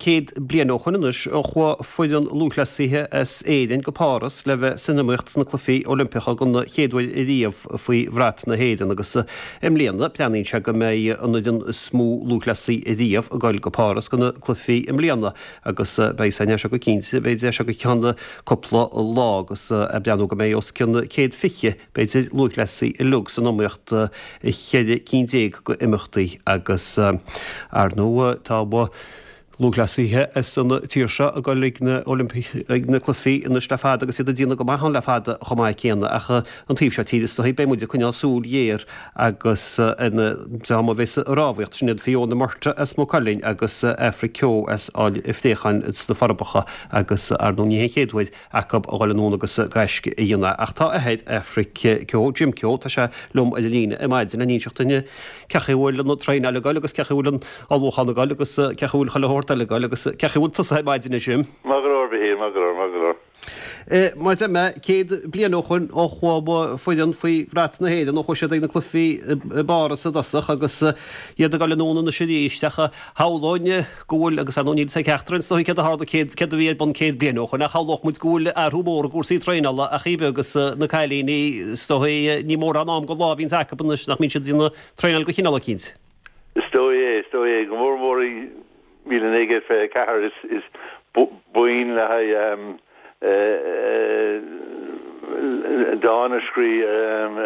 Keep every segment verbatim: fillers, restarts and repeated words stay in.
céad blianóchan inis ó chua foiidir lúchlasíthe as éideann go páras le bheith sinnamucht na clufií Olympacha go na chéadhfuil i riamh faoi bhreat na héideann agus im líana pleanaíonn se go mé anadin smú lúchlasí i riamh a gáil go páras go na clufií im líana agus béisaine se go cínte béidir se go ceanna coppla lá agus a bleanú go mé os cinna céad fiche béidir lúchlasí i lug san nóíocht chéad cíntéag go imimetaí agus ar nó tá lúglasíthe is sanna tíirse a gáil na na clufií ina slefád agus iad a dína go maithan lefáda chomáid céanna acha an tíobh se tíidir sto bémuide chuine súl dhéir agus ina bheits ráhaocht sinad fionna marta as mó choilín agus Africó as áil iftéchan is na farbacha agus ar nó ní chéadhid acab a gáil nóna agus gaisce i dhéanana ach tá a héad Africó Jim Ceó tá se lom a lína i maidin na níseachtaine cechahúil na treine le gáil agus cechahúil almóchan gáil agus cechahúil chaile agus cechúntas maidine sin. Magur bhí magur magur. Mar me céad blianóchan ó chuába foiidir faoi bhreat na héad nó chuise na clufií bara sa dasach agus iad a gáil nóna na siríistecha háláine gúil agus anóíad sa ceachtarn nó ce háda céad ce a bhíad ban céad blianóchan a cháloch muid gúil ar thúmór gúsaí treinala a chibe agus na cailíní stoí ní mór an am go láhín acabannis nach mín se dína treinal go chinala cínt. Stoi stoi go mór mórí míle néige fe cehar is is buin le ha um dána scrí um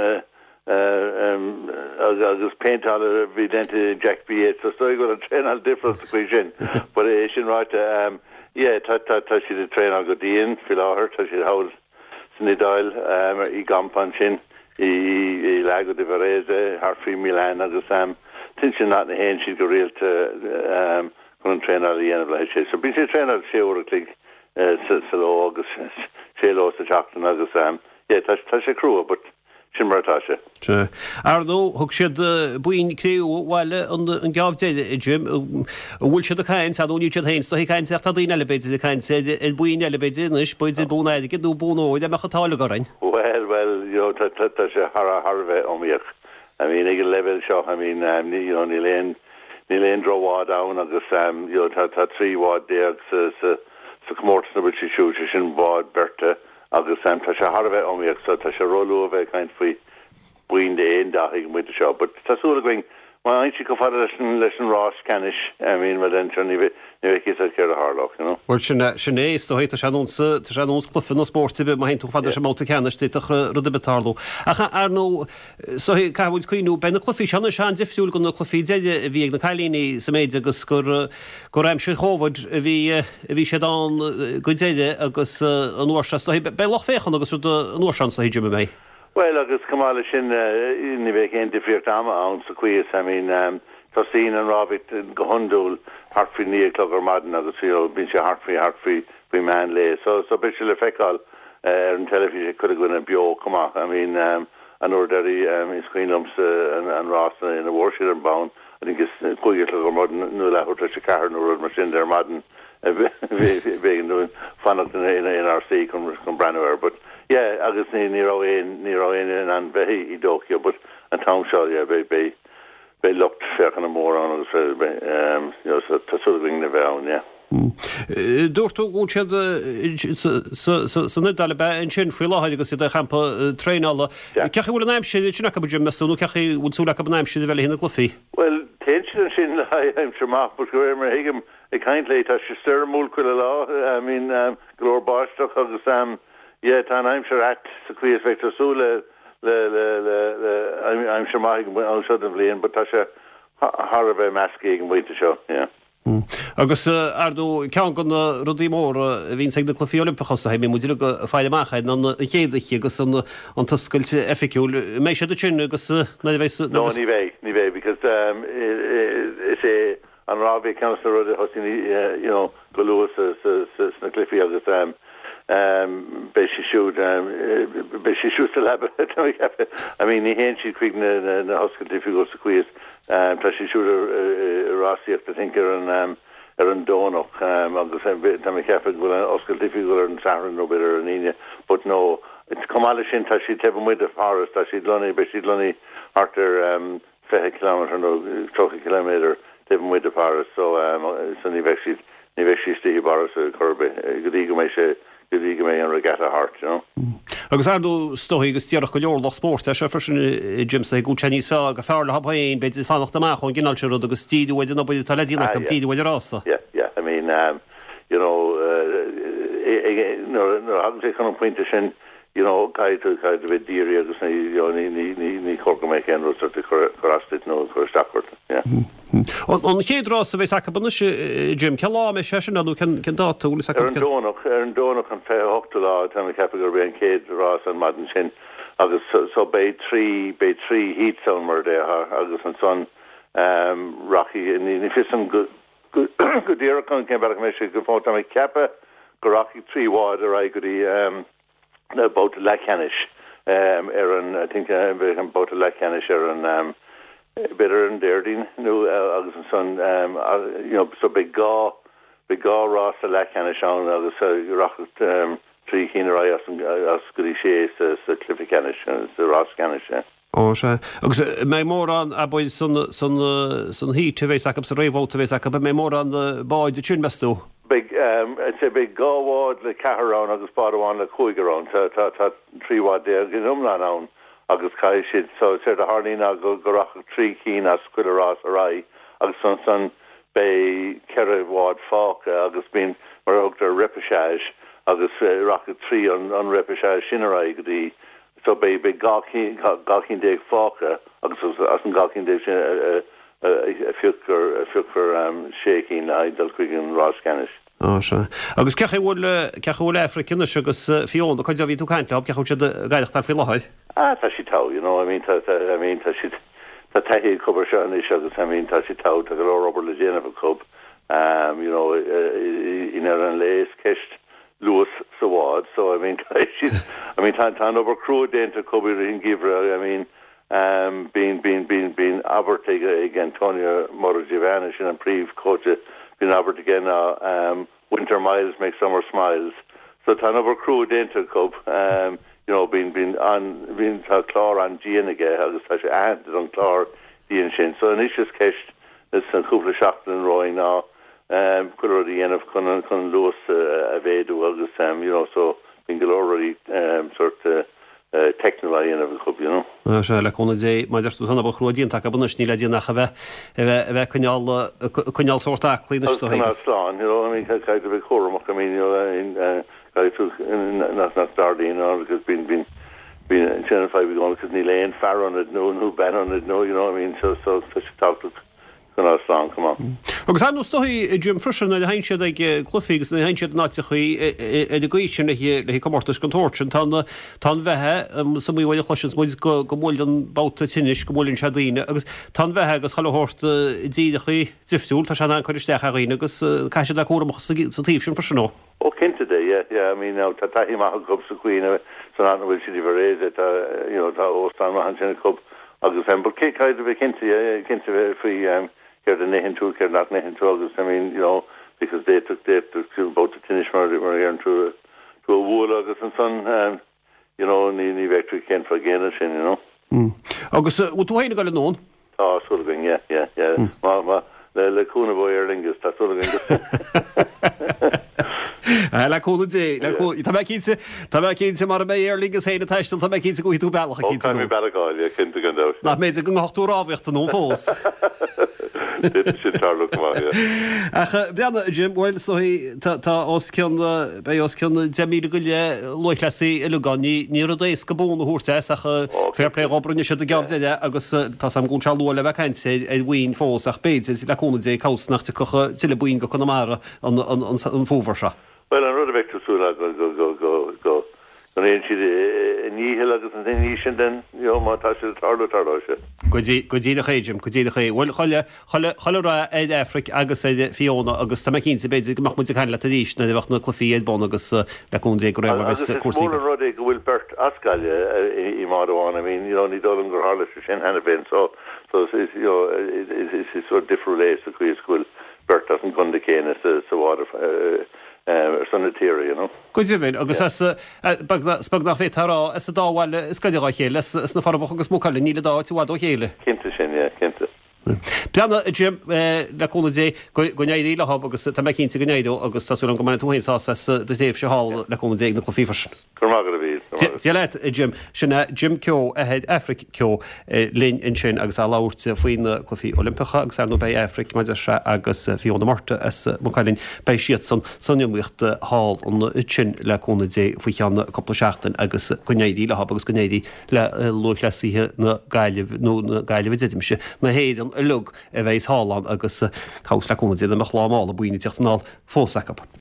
um agus paintal vidente Jack B so stoi go a train al different equation but it sin right um yeah ta ta ta she the train al go dien fil her ta she how snidal um I gampan sin I lago de Varese Harfi Milan agus um tinsin not na hen she go real to um kun train al the end of like so be train al sé or click uh so agus sé lo sa chapter agus um yeah touch touch a crew but simmertáise. Se ar nó thug siad buin críú bhile an gábhtéide Jim bhfuil siad a chaint a nóí siad hain, so hí chaint a daon eilebéide a chaint i buin eilebéide is buidir búnaide go dú búnóid a mechatála gorain. Well well yo tá tá sé har harve omíoch. I mean ag level seo I mean um you know ní léon ní léon droá down agus um you know tá tá trí wad there sa sa sa comórtas na bit siú sin bád berta agus sam tá se harveh omíoch so tá se rolú a bheith kaint faoi buin de éon daigh mu a seo, but tásúla going má ein si go fada leis leis an rás canis I mean ma den ní bheith ní bheith cé céir a hálach you know. Well sinna sinné sto héit se anúnsa tá se anúns clufin ó sporttibe má hen tú fada sem máta canis tí a rud a betarlú. Acha ar nó so hé cahuid cuiinú ben na clufií sena sean difriúil go na clufií deide a bhí na cailíní sa méid agus gur gur raim se chóvad a bhí a bhí sé dá go déide agus an uorsa be loch féchan agus rud an uorsan sa híidir mé. Well agus cumála sin ní bheith cén difriocht ama ann sa cuias I mean um tá sín an rábit go hundúil hartfri ní clogar madan agus fiú bin se hartfri hartfri bhí man le so so be se le feáil ar an telefíe chu gona an bio cumach I mean um an orderí um is cuilums an an rásna in a warship an bound I think is cuiige clogar madan nu le hurta se cahar nó mar sin der madan bhé nu fannacht in in R C chun chun brenuir but yeah agus ní ní ra éon ní ra éon an bheith I dócio but an tam seo yeah be be be lucht fechan na mór an agus um you know so tasúla ring na bheann yeah. Dúirtú gún siad san nudal be an sin faoi láthid agus iad a champa tréála. Cecha bhfuil an aimside sinna go Jim meú cecha bhúlsúla go an aimside bheile hinna glufií. Well té sin sin le aimseach bu go mar hiigem ag caint leit tá se stemúl chuile lá I mean um glór báisteach agus sam yeah tá aimse at sa cuias vectorsúla le le le le I'm sure my an sudden bblion but tá se har a bheith meascaí an bhainte seo yeah. Agus ardú cean go na rudí mór a bhín ag na clufií Olympachas a mé muidir go fáile maichaid an chéadaich agus an an tascailte efficiúil mé sé sin agus na bhéis No ní bhéh ní bhéh because um is é an rábhí cean sa rud a hosí you know go luas sa na clufií agus um um be she should um be she should still have it I mean he hen she quick na na hospital if you go to quiz um plus she should a rossi at the thinker and um er an dono um on the same bit time cafe go an hospital if you go and Sarah no better and but no it's come all in touch she have with the forest that she'd lonely but she'd lonely after um five kilometer no twenty kilometer even with the forest so um so ni actually ni bar chube godige me se godige me an regatta hart, you know. Agus ardú stoí agus tíach go leorlach sport se frisin Jim sa go Chinese fe go fearla hapain be fannacht amach an ginál se agus tíú idir no bud talína go tíú idir rasa. Yeah, yeah. I mean, um, you know, no no haven't taken on point sin, you know, guy to guy to be dear agus you know ni ni ni ni cork make and roster to correct no for Stafford. Yeah. On hédras ve sak bunne Jim Kella me session anu kan kan da to sak kan donok er donok kan fe hoktala tan capital ben kid ras and madden sin agus so, so bay three bay three heat somewhere there agus and son um rocky in the fisum good good good dear kan came back me go for tam kappa go rocky three water I could um about Lacanish um Aaron I think about Lacanish Aaron um better and Derdine no agus and son um uh, you know so big gaw big gaw Ross Lacanish on agus uh, rocket um three keener I as as goody she so Cliffy Canish the Ross Canish yeah. Oh, se. Agus mé mór an a bud son son son hí tevéis ac sa réhó tevéis ac mé mór an báid de tún mestú. Big um it's a big gawad le caharán agus báán le chuigarán tá tá tá tríwad there gin umlan an agus cai siid so sé a harlína go gorach trí cín as cuilerás a rai agus son son bei ceirehwad fák agus bín mar ogtar repechage agus rocket trí an an repechage sinnarai go dí so be be gawkin gawkin de faka agus as an gawkin de a a fucker a fucker um shaking I dal quicken Ross Canish. Oh sure. Agus ceach bhfuil ceach bhfuil African agus fion do chuid a bhí tú caiint le ceach de gaiideach tar fi láid. Ah tá si tá, you know, I mean tá I mean tá si tá tahi cover sean is agus I mean tá si tá tá go Robert le Jennifer Cup um you know in an lace kist Lewis Sawad, so I mean, she's, I mean, tan tan over crew denta cover in Givra. I mean, um, being being being being Abertega again, Antonio Morozivanish and Priv coach being Abert again. Uh, um, winter miles make summer smiles. So tan over crew denta cup. Um, you know, being being on being Clar on Gian again. How just such a on Clar Ian Shin. So an issues cashed. There's some couple of shots and rowing now. Um, could already end up con con Lewis a vedu agus um you know so being already um sort of uh, technical end of the club, you know. Ah, sure. Like on the day, my just was on about Croatian tak abunus ni ladi na chave ve kanyal kanyal sort of clean the story. You know, I mean, kind of a quorum. I mean, you know, in uh, I took not not starting, you know, because been been been Channel Five going because ni Lane Farr on it, no, who ban on it, no, you know, I mean, so so such talk to. Long, come on. Agus an stohi Jim Frusher na hainse ag clufigus na hainse náte chuí e de goisi le le comórtas contortion tan tan bheitthe sa mí bhil chlusin muid go go móil an báta tinis go mólinn seadíine agus tan bheitthe agus chaáirt díide chuí difriúil tá sean an chuiristeach a riine agus caiise le cuaramach sa tíb sin frsinó. Ó cinnte dé, yeah, yeah, I mean, now tá taí maith go sa cuioine san an bhfuil si bhréise tá you know tá óstan maith an sinna cub agus an bul cé caiid bh cinnte cinnte faoi um the Nahin tool, care not Nahin tool. I mean, you know, because they took they took about to finish murder to a to a wool August and son, um, you know, and the victory came for again, you know. Mm. August, what do I got known? Oh, sort of thing, yeah, yeah, yeah. Mm. Ma, ma, the the Kuna boy Erlingus, that sort of thing. La cool day, la cool. Tá cínte tá cínte mar mé Erlingus héna taistal tá cínte go tú bailach cínte. Tá mé bailach, yeah, cínte gan dá. Na méid go nachtú rábhacht an fós. Ach beanna Jim bhil so tá os cean be os cean demí go le loiclasí ilegáí ní a éis go bóna thuirte ach fairplay robrunne se gabhdeide agus tá sam gún seú le bheitcainte é bhaoin fós ach béid leúna dé cásnachta chucha tiile buin go chunamara an an fóhar se. Well an rud vectorsúla go go go go go an éon siad níhil agus an ní sin den má tá si tarlú tarlá se. Go dtí a chéidim, go dtí a ché. Bhfuil choile choile ra éid Afric agus é Fiona agus tá cínta beidir go machmuid caiin le a díis na bheith na clufií bon agus leún dé go raibh bheits cuasí. Agus mór rud go bhfuil bert ascaile i mádáin, I mean, you know, ní dul an gur hála sin hena ben, so so it's you know it's it's sort of different ways to create school bert doesn't come to cane as so water uh sanitary, you know. Good divin agus as spag na fé tará as a dáhile is gaiidir chéile is na farboch agus mócáile níle dá tú bhá chéile. Cinnte sin, yeah, cinnte. Plana Jim leúna dé gonéí le hab agus tá cinn gonéidú agus táú an go man túhain de déh se hall leúna dé na chluífar. Tí leit Jim sinna Jim Keo a head Afric Keo lin in sin agus á láirte faoin na chlufií Olympicha agus nó bei Afric me se agus fionna Marta as Mcalinn bei siad san sanniuíocht hall an sin leúna dé faoi cheanna coppla seachtain agus gonéidí le hab agus gonéidí le lochleíthe na gaiileh nó na gaiileh diimse na héad an lug a bheits hálan agus caus leúna dé amach lámála buoine teachtanáil fósacap.